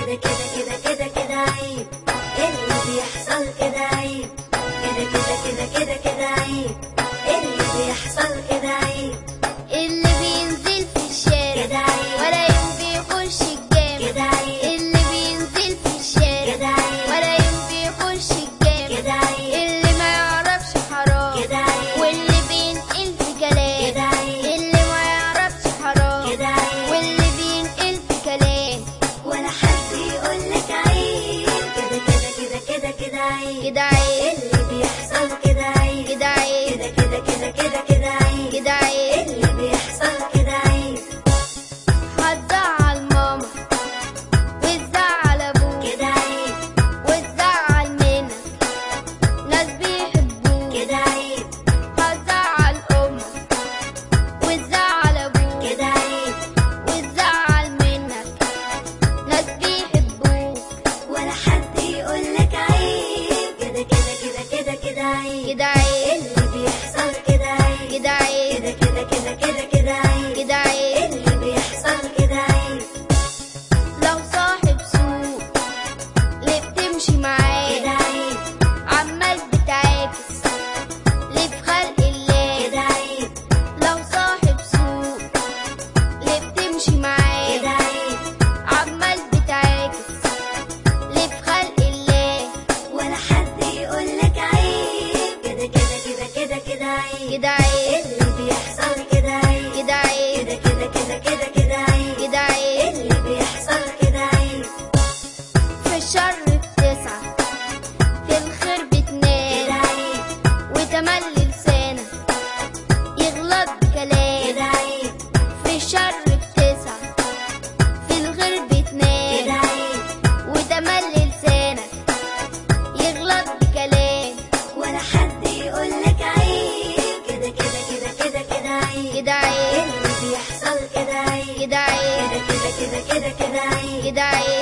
كده كده كده كده كده عيب، اللي بيحصل كده عيب، كده كده كده كده كده عيب، اللي بيحصل كده عيب، اللي بينزل في الشارع كده عيب، ولا يوم بيخش الجامع، كده عيب، اللي بينزل في الشارع كده عيب، ولا يوم بيخش الجامع، كده عيب، اللي ما يعرفش حرام كده عيب، واللي بينقل في كلام، كده عيب، اللي ما يعرفش حرام كده عيب، واللي بينقل في كلام، ولا حد يقولك عيب، كده كده كده كده كده عيب، كده عيب، اللي بيحصل كده عيب، كده عيب، كده كده كده كده كده عيب، كده عيب. اللي بيحصل كده عيب، هتزعل ماما وتزعل ابوك كده عيب، وتزعل منك ناس بيحبوك، كده عيب، هتزعل امك وتزعل ابوك كده عيب، وتزعل منك ناس بيحبوك، ولا حد يقولك عيب، كده كده كده كده كده عيب، كده عيب، اللي بيحصل كده عيب، كده عيب، كده كده كده كده كده عيب، كده عيب. اللي بيحصل كده عيب، لو صاحب سوق ليه بتمشي معاه كده عيب، عمال بتعاكس ليه في خلق الله، كده عيب، لو صاحب سوق ليه بتمشي معاه كده عيب، عمال بتعاكس ليه في خلق الله، ولا حد يقولك عيب، كده كده كده كده كده عيب، كده عيب، اللي بيحصل كده عيب، كده عيب، كده كده كده كده كده عيب، كده عيب. اللي بيحصل كده عيب، في الشر بتسعى في الخير كده بتنام عيب، وتملي لسانك يغلط بكلام، كده عيب، في الشر بتسعى في الخير بتنام كده عيب، وتملي لسانك يغلط بكلام، ولا حد يقولك عيب، كده كده كده كده كده عيب، كده عيب، اللي بيحصل كده عيب، كده عيب، كده كده كده كده كده عيب، كده عيب.